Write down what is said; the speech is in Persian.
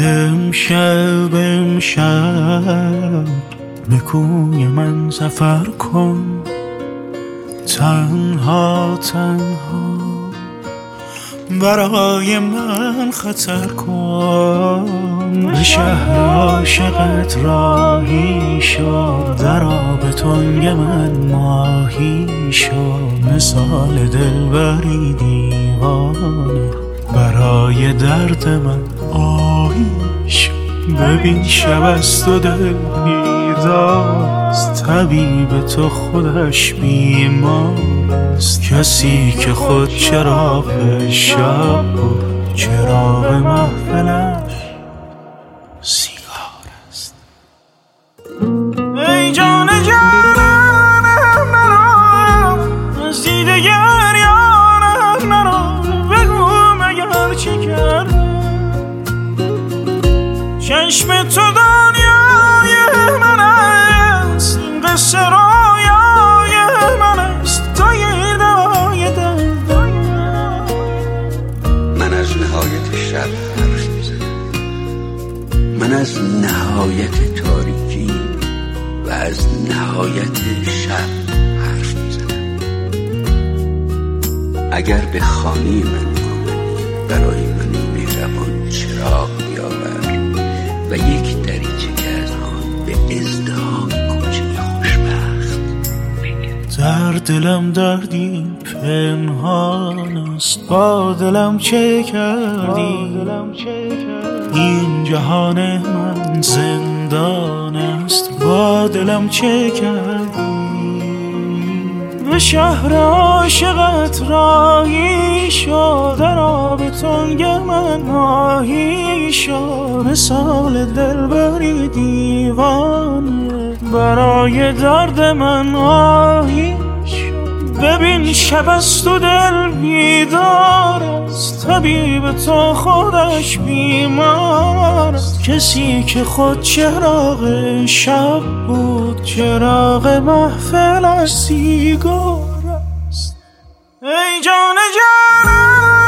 امشب به کوی من سفر کن، تنها برای من خطر کن. به شهر عاشقت راهی شو، در آب تنگ من ماهی شو. مثال دلبری دیوانه، برای درد من آهی شو. ببین شب است و دل بیدارست، طبیب تو خودش بیمارست. کسی که خود چراغ شب بود، چراغ محفلش سیگار است. ای جان جانم نرو، از دیده گریانم نرو. بگو مگر چه کردم، چشم تو دنیای من است، این قصه رویای من است. تا یه دوای درد من از نهایت شب حرف میزنم، من از نهایت تاریکی و از نهایت شب حرف میزنم. اگر به خانه من آمدی، برای من مهربان چراغ بیاور و یک دریچه که از آن به ازدحام کوچه خوشبخت بگرد. در دلم دردی پنهان است، با دلم چه کردی؟ این جهان من زندان است، با دلم چه کردی؟ به شهر عاشقت راهی شو، در آب تنگ من ماهی شو. مثال دلبری دیوانه، برای درد من آهی شو. ببین شب است و دل بیدار است، طبیب تو خودش بیمار است. کسی که خود چراغ شب بود، چراغ محفلش سیگار است. ای جان جانم